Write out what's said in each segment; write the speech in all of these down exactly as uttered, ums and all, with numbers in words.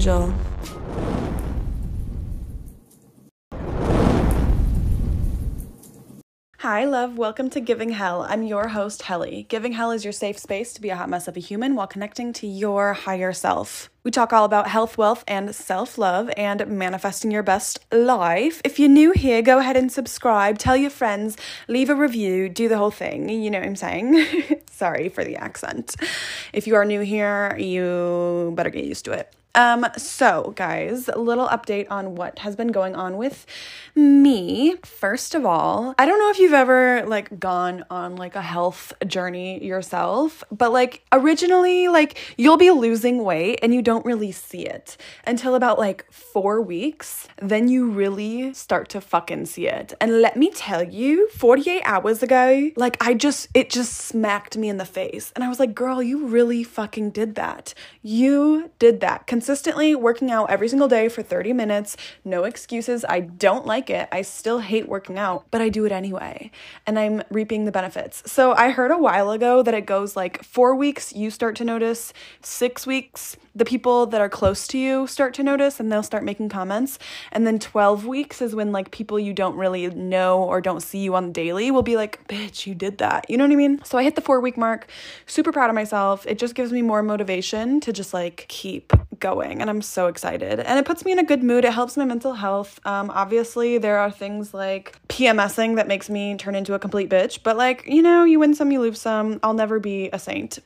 angel. Hi, love. Welcome to Giving Hell. I'm your host, Helly. Giving Hell is your safe space to be a hot mess of a human while connecting to your higher self. We talk all about health, wealth, and self-love and manifesting your best life. If you're new here, go ahead and subscribe, tell your friends, leave a review, do the whole thing. You know what I'm saying? Sorry for the accent. If you are new here, you better get used to it. Um, so guys, a little update on what has been going on with me. First of all, I don't know if you've ever like gone on like a health journey yourself, but like originally, like you'll be losing weight and you don't really see it until about like four weeks. Then you really start to fucking see it. And let me tell you, forty-eight hours ago, like I just, it just smacked me in the face. And I was like, girl, you really fucking did that. You did that. Consistently working out every single day for thirty minutes, no excuses. I don't like it. I still hate working out, but I do it anyway, and I'm reaping the benefits. So I heard a while ago that it goes like four weeks, you start to notice, six weeks, the people that are close to you start to notice and they'll start making comments, and then twelve weeks is when like people you don't really know or don't see you on the daily will be like, bitch, you did that. You know what I mean? So I hit the four week mark, super proud of myself. It just gives me more motivation to just like keep going, and I'm so excited, and it puts me in a good mood. It helps my mental health. Um obviously there are things like PMSing that makes me turn into a complete bitch, but like, you know, you win some, you lose some. I'll never be a saint.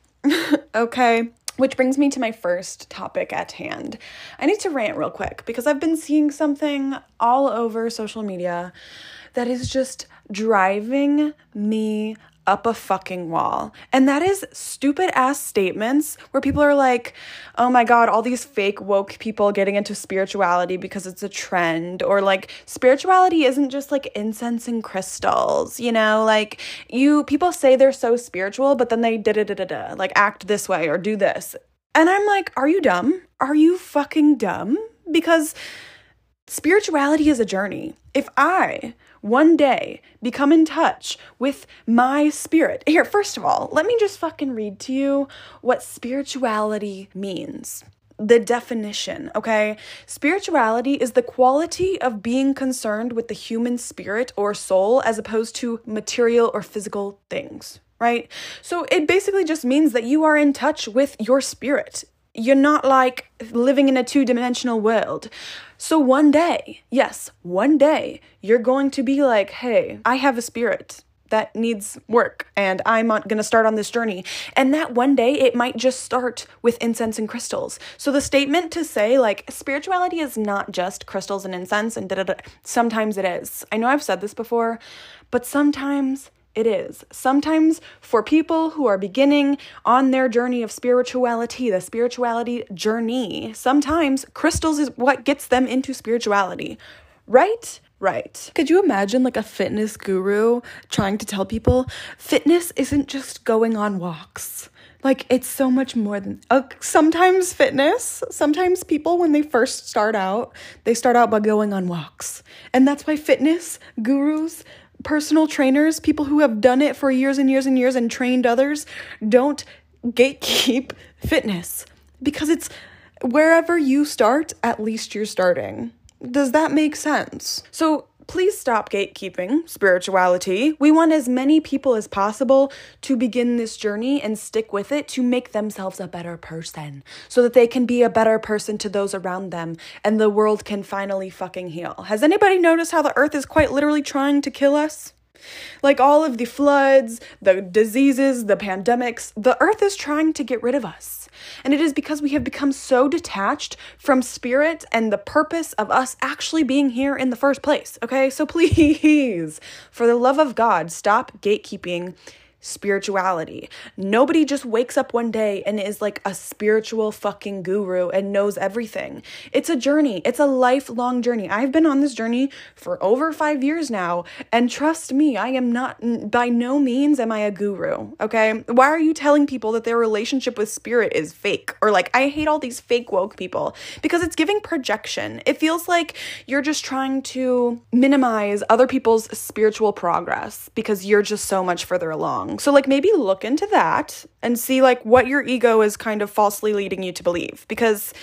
Okay, which brings me to my first topic at hand. I need to rant real quick because I've been seeing something all over social media that is just driving me up a fucking wall. And that is stupid ass statements where people are like, oh my God, all these fake woke people getting into spirituality because it's a trend, or like spirituality isn't just like incense and crystals, you know, like you people say they're so spiritual, but then they da da da da da like act this way or do this. And I'm like, are you dumb? Are you fucking dumb? Because spirituality is a journey. If I one day become in touch with my spirit. Here, first of all, let me just fucking read to you what spirituality means. The definition, okay? Spirituality is the quality of being concerned with the human spirit or soul as opposed to material or physical things, right? So it basically just means that you are in touch with your spirit. You're not like living in a two-dimensional world. So one day, yes, one day, you're going to be like, hey, I have a spirit that needs work and I'm going to start on this journey. And that one day, it might just start with incense and crystals. So the statement to say like spirituality is not just crystals and incense and da da da, sometimes it is. I know I've said this before, but sometimes it is. Sometimes for people who are beginning on their journey of spirituality, the spirituality journey, sometimes crystals is what gets them into spirituality, right? Right. Could you imagine like a fitness guru trying to tell people fitness isn't just going on walks? Like it's so much more than uh, sometimes fitness. Sometimes people, when they first start out, they start out by going on walks. And that's why fitness gurus, personal trainers, people who have done it for years and years and years and trained others, don't gatekeep fitness, because it's wherever you start, at least you're starting. Does that make sense? So please stop gatekeeping spirituality. We want as many people as possible to begin this journey and stick with it to make themselves a better person so that they can be a better person to those around them and the world can finally fucking heal. Has anybody noticed how the earth is quite literally trying to kill us? Like all of the floods, the diseases, the pandemics, the earth is trying to get rid of us. And it is because we have become so detached from spirit and the purpose of us actually being here in the first place. Okay, so please, for the love of God, stop gatekeeping spirituality. Nobody just wakes up one day and is like a spiritual fucking guru and knows everything. It's a journey. It's a lifelong journey. I've been on this journey for over five years now, and trust me, I am not, by no means am I a guru, okay? Why are you telling people that their relationship with spirit is fake? Or like, I hate all these fake woke people because it's giving projection. It feels like you're just trying to minimize other people's spiritual progress because you're just so much further along. So like maybe look into that and see like what your ego is kind of falsely leading you to believe, because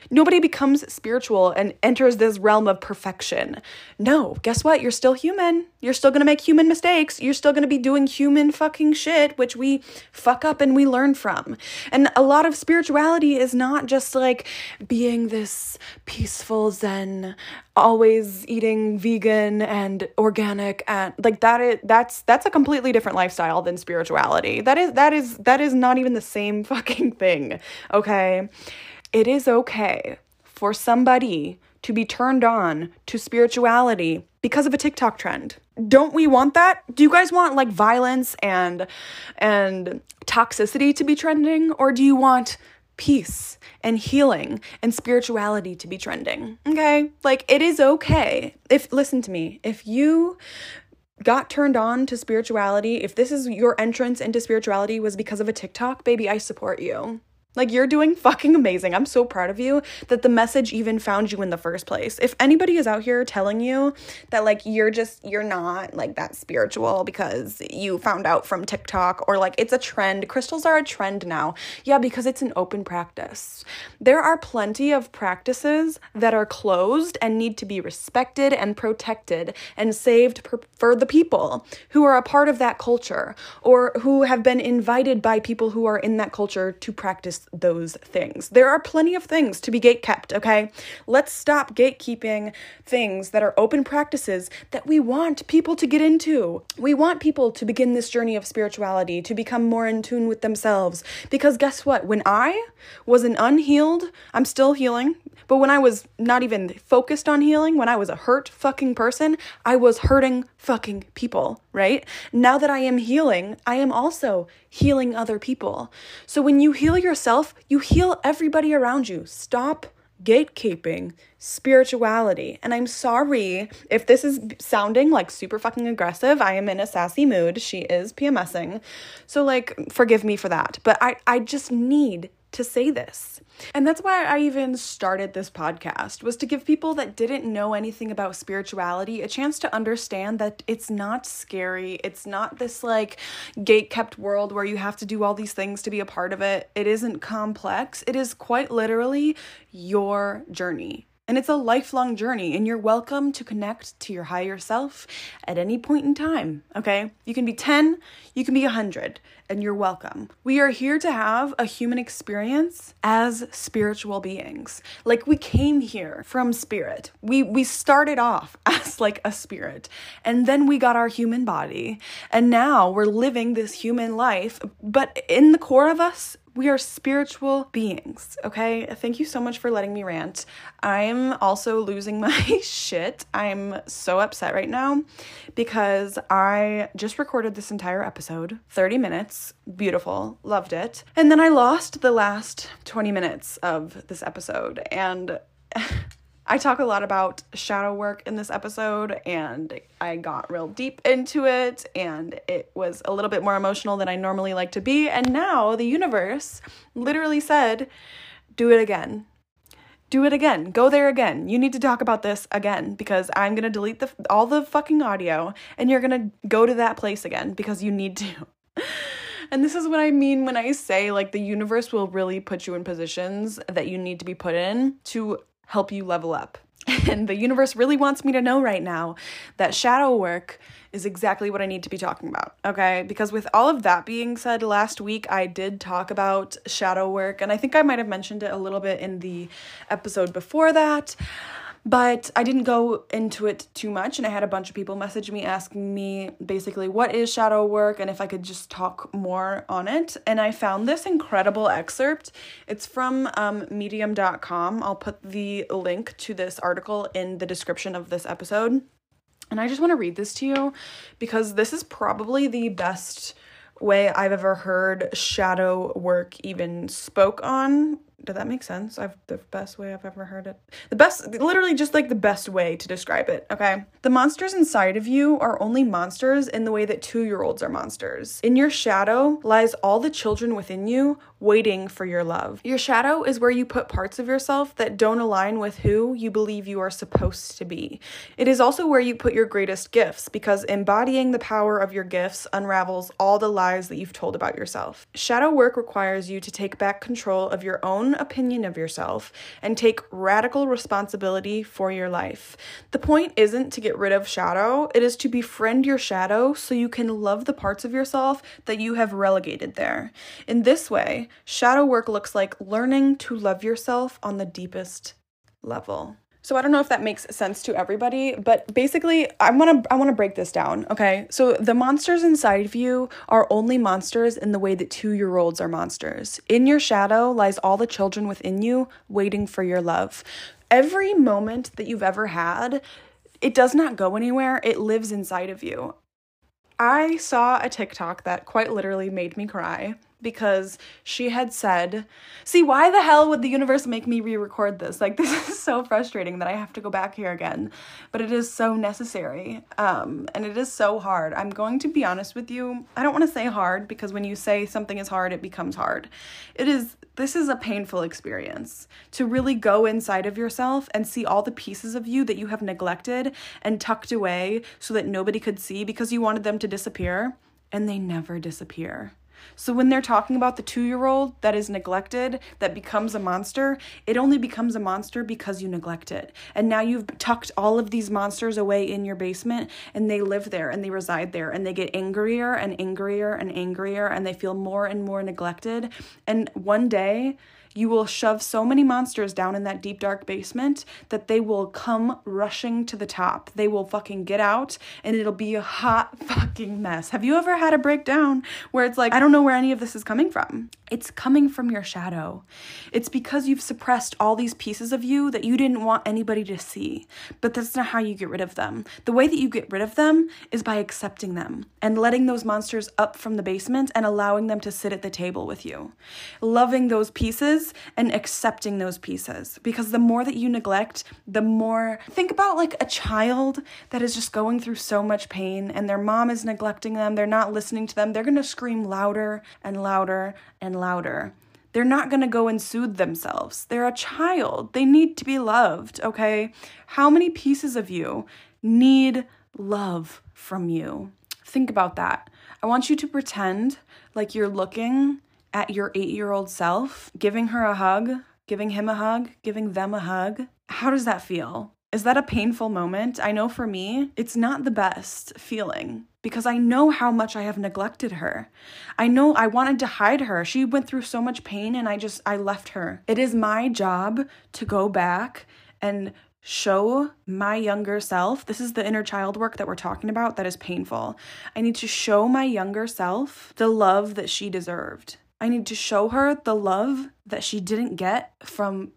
Nobody becomes spiritual and enters this realm of perfection. No, guess what? You're still human. You're still going to make human mistakes. You're still going to be doing human fucking shit, which we fuck up and we learn from. And a lot of spirituality is not just like being this peaceful Zen, always eating vegan and organic, and like that is that's that's a completely different lifestyle than spirituality. That is that is that is not even the same fucking thing. Okay? It is okay for somebody to be turned on to spirituality because of a TikTok trend. Don't we want that? Do you guys want like violence and and toxicity to be trending, or do you want peace and healing and spirituality to be trending? Okay? Like, it is okay. If listen to me, if you got turned on to spirituality, if this is your entrance into spirituality was because of a TikTok, baby, I support you. Like, you're doing fucking amazing. I'm so proud of you that the message even found you in the first place. If anybody is out here telling you that, like, you're just, you're not, like, that spiritual because you found out from TikTok, or, like, it's a trend. Crystals are a trend now. Yeah, because it's an open practice. There are plenty of practices that are closed and need to be respected and protected and saved per- for the people who are a part of that culture, or who have been invited by people who are in that culture to practice those things. There are plenty of things to be gatekept, okay? Let's stop gatekeeping things that are open practices that we want people to get into. We want people to begin this journey of spirituality, to become more in tune with themselves. Because guess what? When I was an unhealed, I'm still healing, but when I was not even focused on healing, when I was a hurt fucking person, I was hurting fucking people, right? Now that I am healing, I am also healing other people. So when you heal yourself, you heal everybody around you. Stop gatekeeping spirituality. And I'm sorry if this is sounding like super fucking aggressive. I am in a sassy mood. She is PMSing. So like, forgive me for that. But I, I just need to say this. And that's why I even started this podcast, was to give people that didn't know anything about spirituality a chance to understand that it's not scary. It's not this like gate-kept world where you have to do all these things to be a part of it. It isn't complex. It is quite literally your journey. And it's a lifelong journey, and you're welcome to connect to your higher self at any point in time, okay? You can be ten, you can be one hundred, and you're welcome. We are here to have a human experience as spiritual beings. Like, we came here from spirit. We we started off as like a spirit, and then we got our human body, and now we're living this human life, but in the core of us, we are spiritual beings, okay? Thank you so much for letting me rant. I'm also losing my shit. I'm so upset right now because I just recorded this entire episode, thirty minutes, beautiful, loved it. And then I lost the last twenty minutes of this episode, and I talk a lot about shadow work in this episode, and I got real deep into it, and it was a little bit more emotional than I normally like to be, and now the universe literally said, do it again. Do it again. Go there again. You need to talk about this again, because I'm going to delete the all the fucking audio, and you're going to go to that place again because you need to. And this is what I mean when I say, like, the universe will really put you in positions that you need to be put in to help you level up. And the universe really wants me to know right now that shadow work is exactly what I need to be talking about, okay? Because with all of that being said, last week I did talk about shadow work, and I think I might have mentioned it a little bit in the episode before that, but I didn't go into it too much, and I had a bunch of people message me asking me basically what is shadow work and if I could just talk more on it. And I found this incredible excerpt. It's from um, medium dot com. I'll put the link to this article in the description of this episode. And I just want to read this to you because this is probably the best way I've ever heard shadow work even spoke on. Did that make sense? I've the best way I've ever heard it. The best, literally just like the best way to describe it, okay? The monsters inside of you are only monsters in the way that two-year-olds are monsters. In your shadow lies all the children within you waiting for your love. Your shadow is where you put parts of yourself that don't align with who you believe you are supposed to be. It is also where you put your greatest gifts, because embodying the power of your gifts unravels all the lies that you've told about yourself. Shadow work requires you to take back control of your own own opinion of yourself and take radical responsibility for your life. The point isn't to get rid of shadow, it is to befriend your shadow so you can love the parts of yourself that you have relegated there. In this way, shadow work looks like learning to love yourself on the deepest level. So I don't know if that makes sense to everybody, but basically I want to I want to break this down, okay? So the monsters inside of you are only monsters in the way that two-year-olds are monsters. In your shadow lies all the children within you waiting for your love. Every moment that you've ever had, it does not go anywhere. It lives inside of you. I saw a TikTok that quite literally made me cry because she had said, see, why the hell would the universe make me re-record this? Like, this is so frustrating that I have to go back here again, but it is so necessary, um, and it is so hard. I'm going to be honest with you. I don't want to say hard because when you say something is hard, it becomes hard. It is, this is a painful experience to really go inside of yourself and see all the pieces of you that you have neglected and tucked away so that nobody could see because you wanted them to disappear, and they never disappear. So when they're talking about the two-year-old that is neglected, that becomes a monster, it only becomes a monster because you neglect it. And now you've tucked all of these monsters away in your basement, and they live there, and they reside there, and they get angrier and angrier and angrier, and they feel more and more neglected. And one day, you will shove so many monsters down in that deep, dark basement that they will come rushing to the top. They will fucking get out, and it'll be a hot fucking mess. Have you ever had a breakdown where it's like, I don't know where any of this is coming from? It's coming from your shadow. It's because you've suppressed all these pieces of you that you didn't want anybody to see. But that's not how you get rid of them. The way that you get rid of them is by accepting them and letting those monsters up from the basement and allowing them to sit at the table with you. Loving those pieces and accepting those pieces, because the more that you neglect, the more, think about like a child that is just going through so much pain and their mom is neglecting them, they're not listening to them, they're going to scream louder and louder and louder. They're not going to go and soothe themselves. They're a child. They need to be loved, okay? How many pieces of you need love from you? Think about that. I want you to pretend like you're looking at your eight-year-old self, giving her a hug, giving him a hug, giving them a hug. How does that feel? Is that a painful moment? I know for me, it's not the best feeling because I know how much I have neglected her. I know I wanted to hide her. She went through so much pain and I just, I left her. It is my job to go back and show my younger self. This is the inner child work that we're talking about that is painful. I need to show my younger self the love that she deserved. I need to show her the love that she didn't get from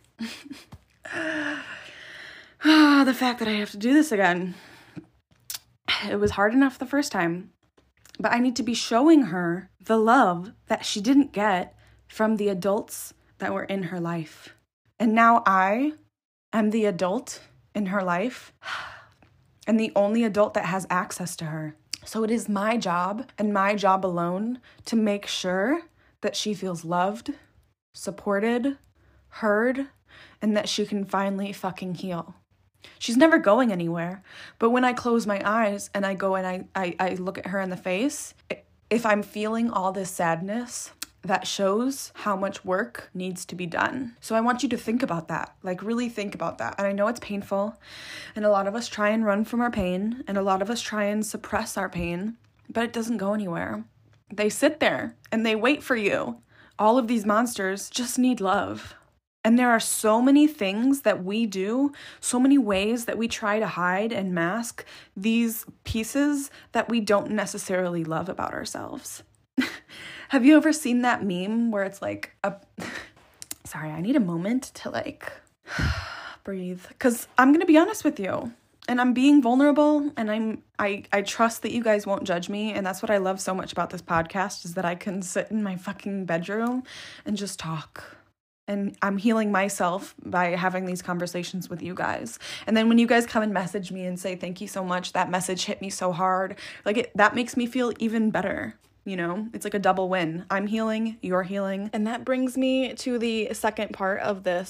the fact that I have to do this again. It was hard enough the first time, but I need to be showing her the love that she didn't get from the adults that were in her life. And now I am the adult in her life and the only adult that has access to her. So it is my job and my job alone to make sure that she feels loved, supported, heard, and that she can finally fucking heal. She's never going anywhere, but when I close my eyes and I go and I, I, I look at her in the face, if I'm feeling all this sadness, that shows how much work needs to be done. So I want you to think about that, like really think about that. And I know it's painful, and a lot of us try and run from our pain, and a lot of us try and suppress our pain, but it doesn't go anywhere. They sit there and they wait for you. All of these monsters just need love. And there are so many things that we do, so many ways that we try to hide and mask these pieces that we don't necessarily love about ourselves. Have you ever seen that meme where it's like, a... sorry, I need a moment to like breathe. Because I'm going to be honest with you. And I'm being vulnerable, and I'm I, I trust that you guys won't judge me, and that's what I love so much about this podcast, is that I can sit in my fucking bedroom and just talk. And I'm healing myself by having these conversations with you guys. And then when you guys come and message me and say, thank you so much, that message hit me so hard, like it, that makes me feel even better. You know, it's like a double win. I'm healing, you're healing. And that brings me to the second part of this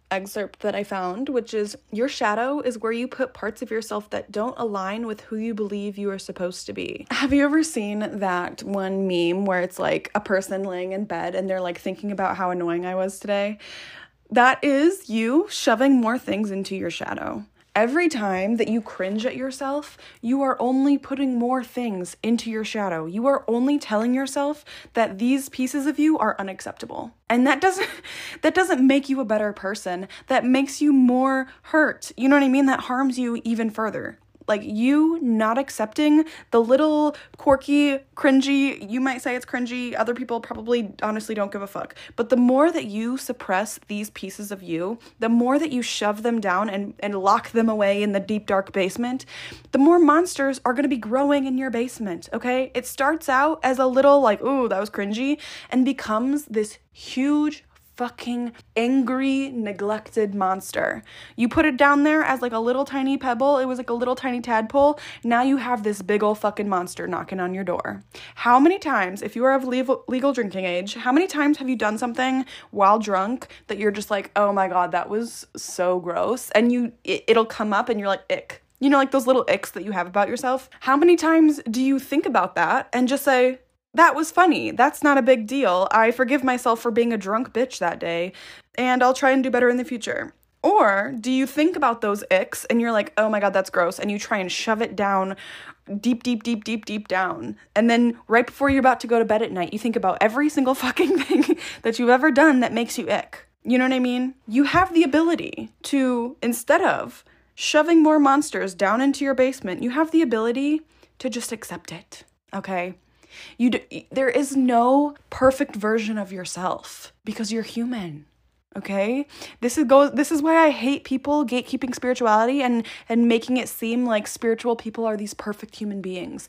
excerpt that I found, which is, your shadow is where you put parts of yourself that don't align with who you believe you are supposed to be. Have you ever seen that one meme where it's like a person laying in bed and they're like thinking about how annoying I was today? That is you shoving more things into your shadow. Every time that you cringe at yourself, you are only putting more things into your shadow. You are only telling yourself that these pieces of you are unacceptable. And that doesn't that doesn't make you a better person. That makes you more hurt. You know what I mean? That harms you even further. Like, you not accepting the little quirky, cringy, you might say it's cringy, other people probably honestly don't give a fuck. But the more that you suppress these pieces of you, the more that you shove them down and, and lock them away in the deep, dark basement, the more monsters are going to be growing in your basement, okay? It starts out as a little like, ooh, that was cringy, and becomes this huge fucking angry, neglected monster. You put it down there as like a little tiny pebble. It was like a little tiny tadpole. Now you have this big ol' fucking monster knocking on your door. How many times, if you are of legal, legal drinking age, how many times have you done something while drunk that you're just like, oh my God, that was so gross? And you, it, it'll come up and you're like, ick. You know, like those little icks that you have about yourself. How many times do you think about that and just say, that was funny. That's not a big deal. I forgive myself for being a drunk bitch that day, and I'll try and do better in the future. Or do you think about those icks and you're like, oh my God, that's gross, and you try and shove it down deep, deep, deep, deep, deep down. And then right before you're about to go to bed at night, you think about every single fucking thing that you've ever done that makes you ick. You know what I mean? You have the ability to, instead of shoving more monsters down into your basement, you have the ability to just accept it, okay? You d- there is no perfect version of yourself because you're human, okay? This is go this is why I hate people gatekeeping spirituality and and making it seem like spiritual people are these perfect human beings.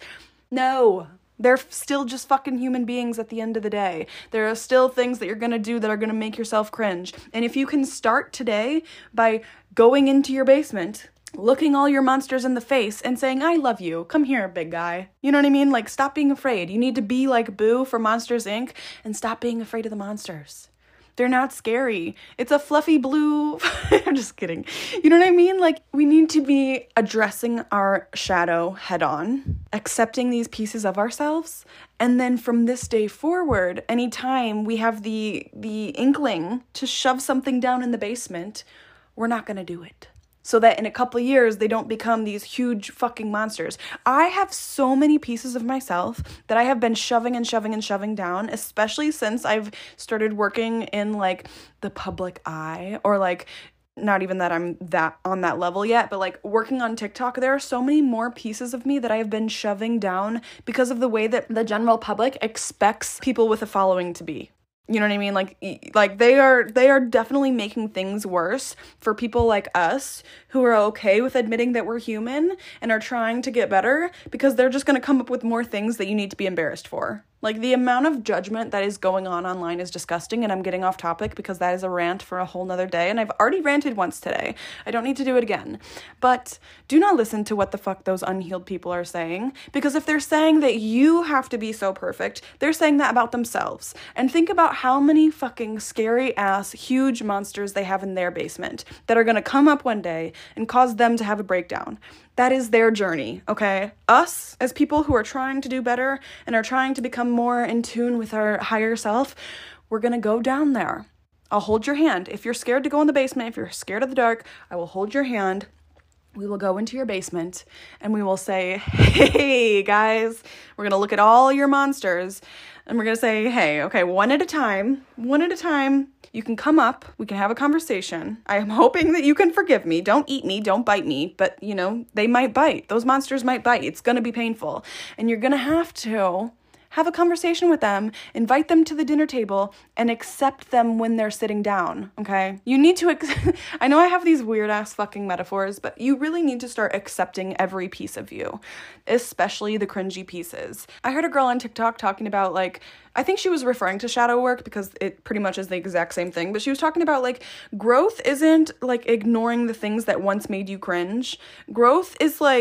No, they're still just fucking human beings at the end of the day. There are still things that you're going to do that are going to make yourself cringe. And if you can start today by going into your basement, looking all your monsters in the face and saying, I love you. Come here, big guy. You know what I mean? Like, stop being afraid. You need to be like Boo for Monsters, Incorporated and stop being afraid of the monsters. They're not scary. It's a fluffy blue. I'm just kidding. You know what I mean? Like, we need to be addressing our shadow head on, accepting these pieces of ourselves. And then from this day forward, anytime we have the, the inkling to shove something down in the basement, we're not going to do it. So that in a couple of years, they don't become these huge fucking monsters. I have so many pieces of myself that I have been shoving and shoving and shoving down, especially since I've started working in like the public eye, or like, not even that I'm that on that level yet, but like working on TikTok. There are so many more pieces of me that I have been shoving down because of the way that the general public expects people with a following to be. You know what I mean? Like, like they are, they are definitely making things worse for people like us who are okay with admitting that we're human and are trying to get better, because they're just going to come up with more things that you need to be embarrassed for. Like, the amount of judgment that is going on online is disgusting, and I'm getting off topic because that is a rant for a whole nother day, and I've already ranted once today. I don't need to do it again. But do not listen to what the fuck those unhealed people are saying, because if they're saying that you have to be so perfect, they're saying that about themselves. And think about how many fucking scary-ass, huge monsters they have in their basement that are gonna come up one day and cause them to have a breakdown. That is their journey, okay? Us, as people who are trying to do better and are trying to become more in tune with our higher self, we're gonna go down there. I'll hold your hand. If you're scared to go in the basement, if you're scared of the dark, I will hold your hand. We will go into your basement and we will say, hey, guys, we're gonna look at all your monsters and we're gonna say, hey, okay, one at a time, one at a time. You can come up, we can have a conversation. I am hoping that you can forgive me. Don't eat me, don't bite me, but you know, they might bite. Those monsters might bite. It's gonna be painful. And you're gonna have to have a conversation with them, invite them to the dinner table, and accept them when they're sitting down, okay? You need to, ex- I know I have these weird-ass fucking metaphors, but you really need to start accepting every piece of you, especially the cringy pieces. I heard a girl on TikTok talking about, like, I think she was referring to shadow work because it pretty much is the exact same thing, but she was talking about, like, growth isn't, like, ignoring the things that once made you cringe. Growth is, like,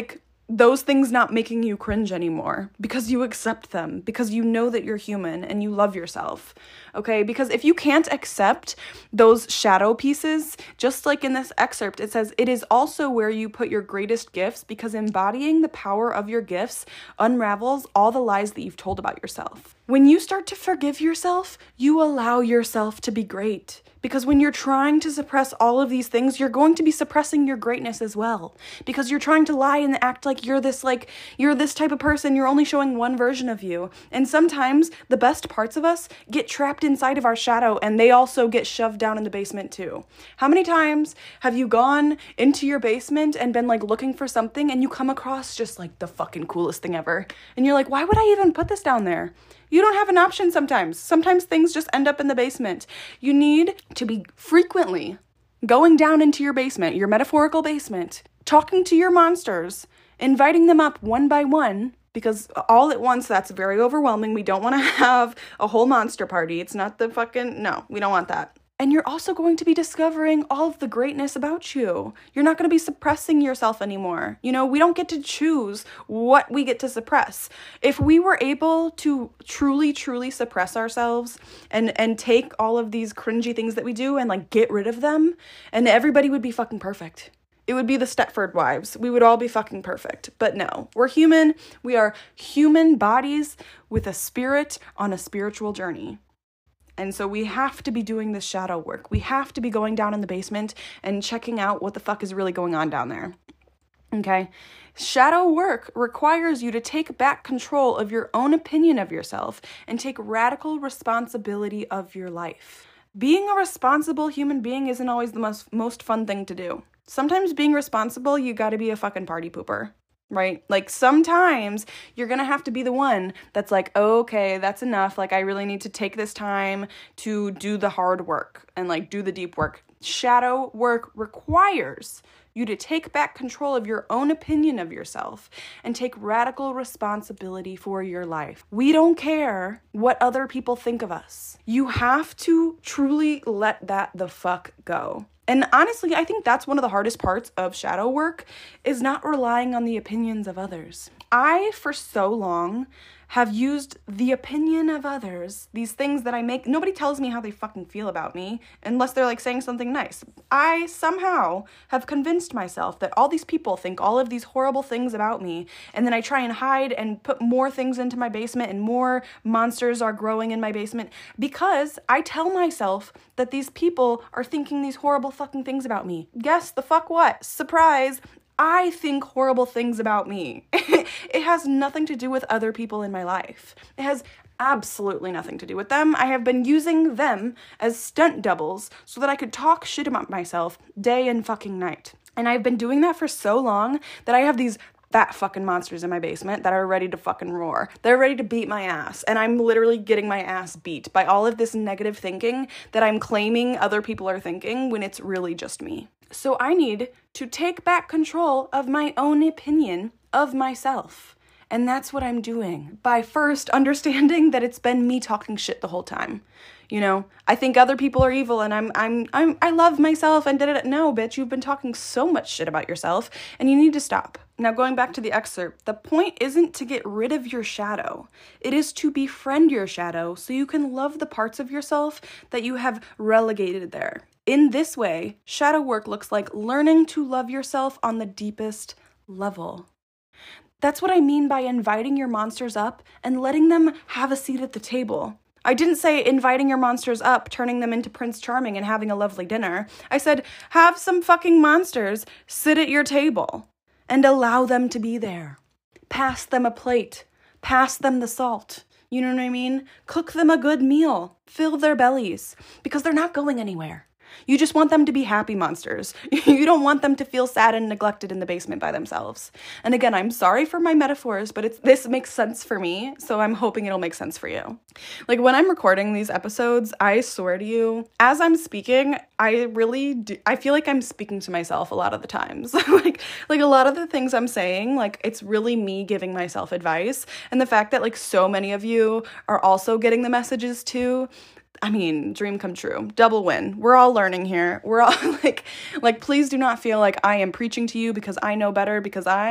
those things not making you cringe anymore because you accept them, because you know that you're human and you love yourself, okay? Because if you can't accept those shadow pieces, just like in this excerpt, it says, it is also where you put your greatest gifts because embodying the power of your gifts unravels all the lies that you've told about yourself. When you start to forgive yourself, you allow yourself to be great. Because when you're trying to suppress all of these things, you're going to be suppressing your greatness as well. Because you're trying to lie and act like you're this, like, you're this type of person. You're only showing one version of you. And sometimes the best parts of us get trapped inside of our shadow and they also get shoved down in the basement too. How many times have you gone into your basement and been like looking for something and you come across just like the fucking coolest thing ever? And you're like, why would I even put this down there? You don't have an option sometimes. Sometimes things just end up in the basement. You need to be frequently going down into your basement, your metaphorical basement, talking to your monsters, inviting them up one by one, because all at once, that's very overwhelming. We don't want to have a whole monster party. It's not the fucking, no, we don't want that. And you're also going to be discovering all of the greatness about you. You're not going to be suppressing yourself anymore. You know, we don't get to choose what we get to suppress. If we were able to truly, truly suppress ourselves and, and take all of these cringy things that we do and like get rid of them, and everybody would be fucking perfect. It would be the Stepford Wives. We would all be fucking perfect. But no, we're human. We are human bodies with a spirit on a spiritual journey. And so we have to be doing this shadow work. We have to be going down in the basement and checking out what the fuck is really going on down there. Okay? Shadow work requires you to take back control of your own opinion of yourself and take radical responsibility of your life. Being a responsible human being isn't always the most, most fun thing to do. Sometimes being responsible, you gotta be a fucking party pooper. Right? Like sometimes you're going to have to be the one that's like, oh, okay, that's enough. Like I really need to take this time to do the hard work and like do the deep work. Shadow work requires you to take back control of your own opinion of yourself and take radical responsibility for your life. We don't care what other people think of us. You have to truly let that the fuck go. And honestly, I think that's one of the hardest parts of shadow work is not relying on the opinions of others. I, for so long, have used the opinion of others, these things that I make. Nobody tells me how they fucking feel about me unless they're like saying something nice. I somehow have convinced myself that all these people think all of these horrible things about me, and then I try and hide and put more things into my basement and more monsters are growing in my basement because I tell myself that these people are thinking these horrible fucking things about me. Guess the fuck what? Surprise! I think horrible things about me. It has nothing to do with other people in my life. It has absolutely nothing to do with them. I have been using them as stunt doubles so that I could talk shit about myself day and fucking night. And I've been doing that for so long that I have these fat fucking monsters in my basement that are ready to fucking roar. They're ready to beat my ass. And I'm literally getting my ass beat by all of this negative thinking that I'm claiming other people are thinking when it's really just me. So I need to take back control of my own opinion of myself. And that's what I'm doing by first understanding that it's been me talking shit the whole time. You know, I think other people are evil and I'm, I'm, I'm, I love myself and da-da-da. No, bitch, you've been talking so much shit about yourself and you need to stop. Now, going back to the excerpt, the point isn't to get rid of your shadow. It is to befriend your shadow so you can love the parts of yourself that you have relegated there. In this way, shadow work looks like learning to love yourself on the deepest level. That's what I mean by inviting your monsters up and letting them have a seat at the table. I didn't say inviting your monsters up, turning them into Prince Charming and having a lovely dinner. I said have some fucking monsters sit at your table and allow them to be there. Pass them a plate. Pass them the salt. You know what I mean? Cook them a good meal. Fill their bellies because they're not going anywhere. You just want them to be happy monsters. You don't want them to feel sad and neglected in the basement by themselves. And again, I'm sorry for my metaphors, but it's, this makes sense for me, so I'm hoping it'll make sense for you. Like, when I'm recording these episodes, I swear to you, as I'm speaking, I really do, I feel like I'm speaking to myself a lot of the times. like, like a lot of the things I'm saying, like, it's really me giving myself advice. And the fact that, like, so many of you are also getting the messages too, I mean, dream come true, double win. We're all learning here. We're all like, like, please do not feel like I am preaching to you because I know better, because I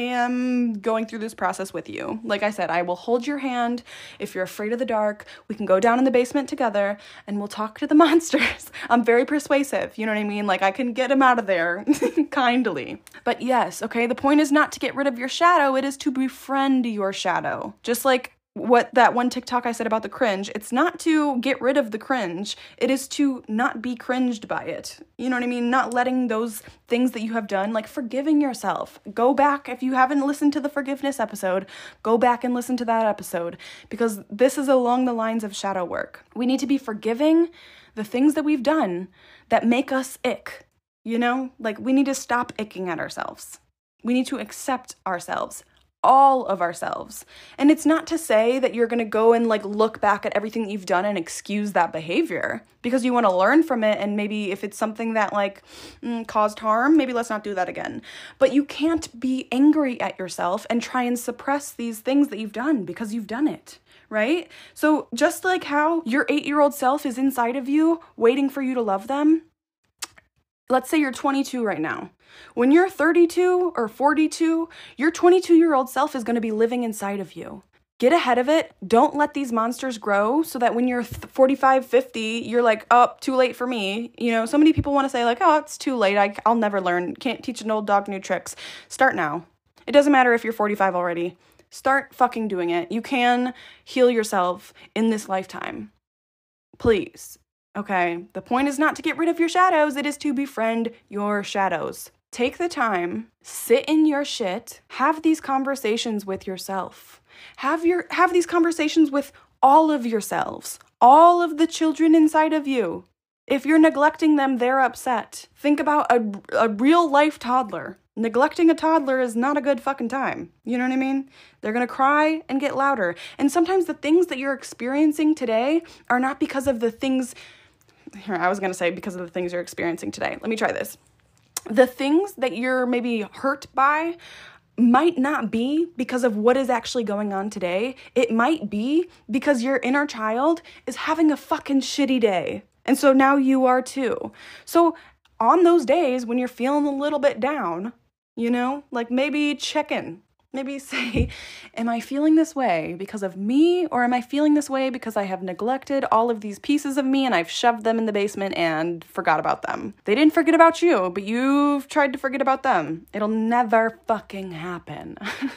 am going through this process with you. Like I said, I will hold your hand. If you're afraid of the dark, we can go down in the basement together and we'll talk to the monsters. I'm very persuasive. You know what I mean? Like, I can get them out of there kindly. But yes, okay, the point is not to get rid of your shadow. It is to befriend your shadow. Just like what that one TikTok I said about the cringe, it's not to get rid of the cringe. It is to not be cringed by it. You know what I mean? Not letting those things that you have done, like forgiving yourself. Go back, if you haven't listened to the forgiveness episode, go back and listen to that episode, because this is along the lines of shadow work. We need to be forgiving the things that we've done that make us ick. You know, like we need to stop icking at ourselves. We need to accept ourselves. All of ourselves. And it's not to say that you're going to go and like look back at everything that you've done and excuse that behavior, because you want to learn from it. And maybe if it's something that like mm, caused harm, maybe let's not do that again. But you can't be angry at yourself and try and suppress these things that you've done because you've done it. Right? So just like how your eight-year-old self is inside of you waiting for you to love them. Let's say you're twenty-two right now. When you're thirty-two or forty-two, your twenty-two-year-old self is going to be living inside of you. Get ahead of it. Don't let these monsters grow so that when you're forty-five, fifty, you're like, oh, too late for me. You know, so many people want to say like, oh, it's too late. I, I'll never learn. Can't teach an old dog new tricks. Start now. It doesn't matter if you're forty-five already. Start fucking doing it. You can heal yourself in this lifetime. Please. Okay, the point is not to get rid of your shadows, it is to befriend your shadows. Take the time, sit in your shit, have these conversations with yourself. Have your have these conversations with all of yourselves, all of the children inside of you. If you're neglecting them, they're upset. Think about a, a real life toddler. Neglecting a toddler is not a good fucking time. You know what I mean? They're going to cry and get louder. And sometimes the things that you're experiencing today are not because of the things... Here, I was going to say because of the things you're experiencing today. Let me try this. The things that you're maybe hurt by might not be because of what is actually going on today. It might be because your inner child is having a fucking shitty day. And so now you are too. So on those days when you're feeling a little bit down, you know, like maybe check in. Maybe say, am I feeling this way because of me, or am I feeling this way because I have neglected all of these pieces of me and I've shoved them in the basement and forgot about them? They didn't forget about you, but you've tried to forget about them. It'll never fucking happen.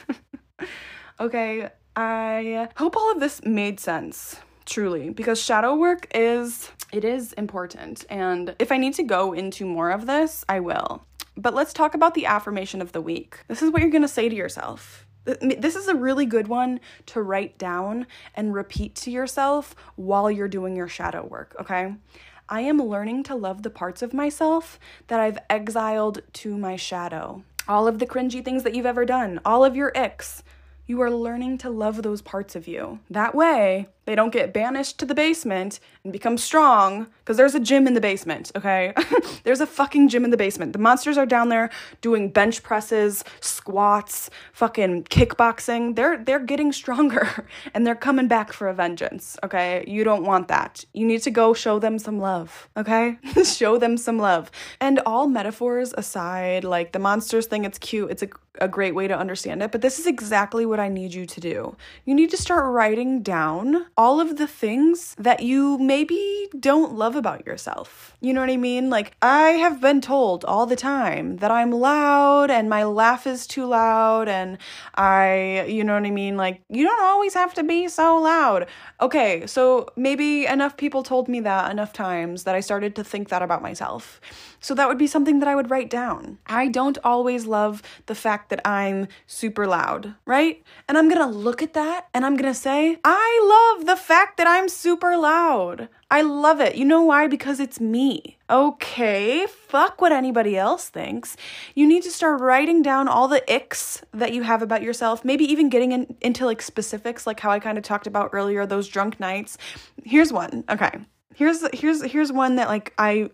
Okay, I hope all of this made sense, truly, because shadow work is, it is important. And if I need to go into more of this, I will. But let's talk about the affirmation of the week. This is what you're going to say to yourself. This is a really good one to write down and repeat to yourself while you're doing your shadow work, okay? I am learning to love the parts of myself that I've exiled to my shadow. All of the cringy things that you've ever done, all of your icks, you are learning to love those parts of you. That way, they don't get banished to the basement and become strong, because there's a gym in the basement, okay? There's a fucking gym in the basement. The monsters are down there doing bench presses, squats, fucking kickboxing. They're they're getting stronger, and they're coming back for a vengeance, okay? You don't want that. You need to go show them some love, okay? Show them some love. And all metaphors aside, like the monsters thing, it's cute. It's a, a great way to understand it, but this is exactly what I need you to do. You need to start writing down all of the things that you maybe don't love about yourself. You know what I mean? Like, I have been told all the time that I'm loud and my laugh is too loud, and I, you know what I mean? Like, you don't always have to be so loud. Okay, so maybe enough people told me that enough times that I started to think that about myself. So that would be something that I would write down. I don't always love the fact that I'm super loud, right? And I'm gonna look at that and I'm gonna say, I love the fact that I'm super loud. I love it. You know why? Because it's me. Okay, fuck what anybody else thinks. You need to start writing down all the icks that you have about yourself, maybe even getting in, into like specifics, like how I kind of talked about earlier, those drunk nights. Here's one. Okay. Here's here's here's one that like I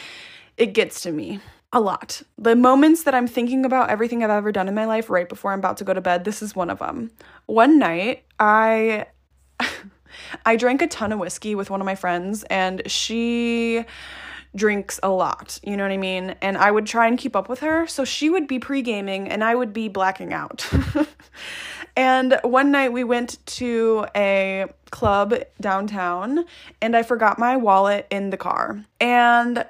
it gets to me a lot. The moments that I'm thinking about everything I've ever done in my life right before I'm about to go to bed, this is one of them. One night, I I drank a ton of whiskey with one of my friends, and she drinks a lot, you know what I mean? And I would try and keep up with her, so she would be pre-gaming and I would be blacking out. And one night we went to a club downtown, and I forgot my wallet in the car. And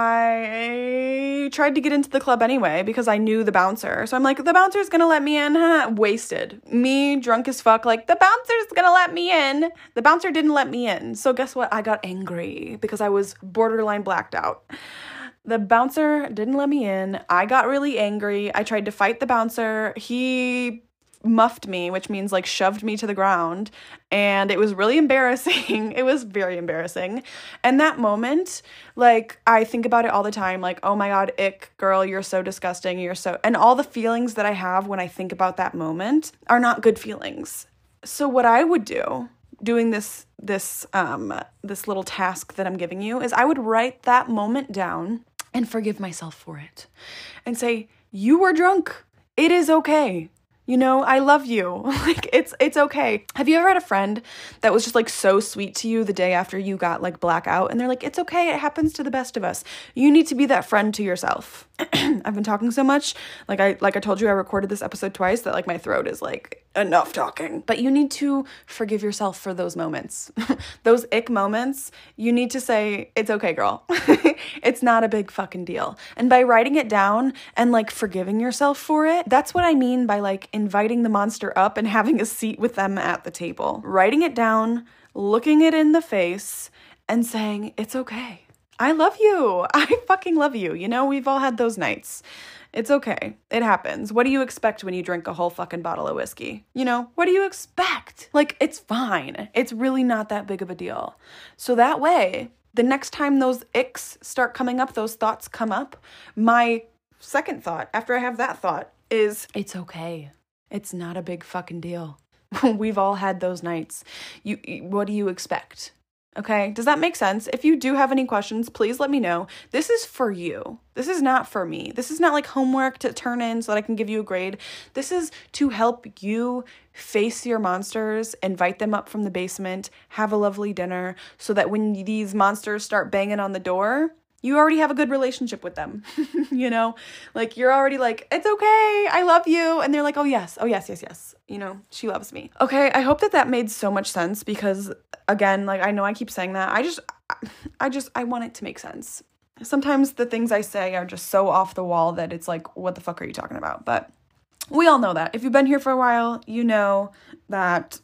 I tried to get into the club anyway because I knew the bouncer. So I'm like, the bouncer's gonna let me in, huh? Wasted. Me, drunk as fuck, like, the bouncer's gonna let me in. The bouncer didn't let me in. So guess what? I got angry because I was borderline blacked out. The bouncer didn't let me in. I got really angry. I tried to fight the bouncer. He muffed me, which means like shoved me to the ground, and it was really embarrassing. It was very embarrassing. And that moment, like, I think about it all the time, like, oh my god, ick, girl, you're so disgusting, you're so, and all the feelings that I have when I think about that moment are not good feelings. So what I would do doing this this um this little task that I'm giving you is I would write that moment down and forgive myself for it and say, you were drunk, it is okay. You know, I love you. Like, it's it's okay. Have you ever had a friend that was just like so sweet to you the day after you got like blackout, and they're like, it's okay, it happens to the best of us. You need to be that friend to yourself. I've been talking so much. Like I like I told you, I recorded this episode twice that like my throat is like, enough talking. But you need to forgive yourself for those moments. Those ick moments, you need to say, it's okay, girl. It's not a big fucking deal. And by writing it down and like forgiving yourself for it, that's what I mean by like inviting the monster up and having a seat with them at the table. Writing it down, looking it in the face, and saying, it's okay. I love you. I fucking love you. You know, we've all had those nights. It's okay. It happens. What do you expect when you drink a whole fucking bottle of whiskey? You know, what do you expect? Like, it's fine. It's really not that big of a deal. So that way, the next time those icks start coming up, those thoughts come up, my second thought, after I have that thought, is it's okay. It's not a big fucking deal. We've all had those nights. You, what do you expect? Okay, does that make sense? If you do have any questions, please let me know. This is for you. This is not for me. This is not like homework to turn in so that I can give you a grade. This is to help you face your monsters, invite them up from the basement, have a lovely dinner, so that when these monsters start banging on the door, you already have a good relationship with them. You know, like you're already like, it's okay, I love you. And they're like, oh yes, oh yes, yes, yes. You know, she loves me. Okay, I hope that that made so much sense because, again, like I know I keep saying that. I just, I just, I want it to make sense. Sometimes the things I say are just so off the wall that it's like, what the fuck are you talking about? But we all know that. If you've been here for a while, you know that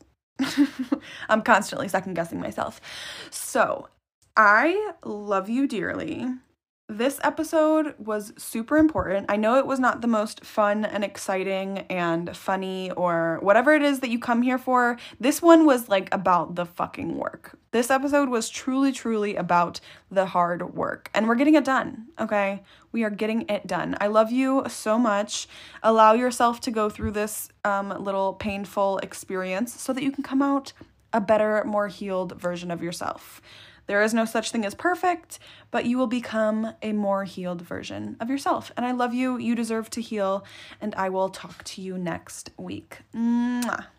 I'm constantly second guessing myself. So I love you dearly. This episode was super important. I know it was not the most fun and exciting and funny or whatever it is that you come here for. This one was like about the fucking work. This episode was truly, truly about the hard work. And we're getting it done, okay? We are getting it done. I love you so much. Allow yourself to go through this um, little painful experience so that you can come out a better, more healed version of yourself. There is no such thing as perfect, but you will become a more healed version of yourself. And I love you. You deserve to heal. And I will talk to you next week. Mwah.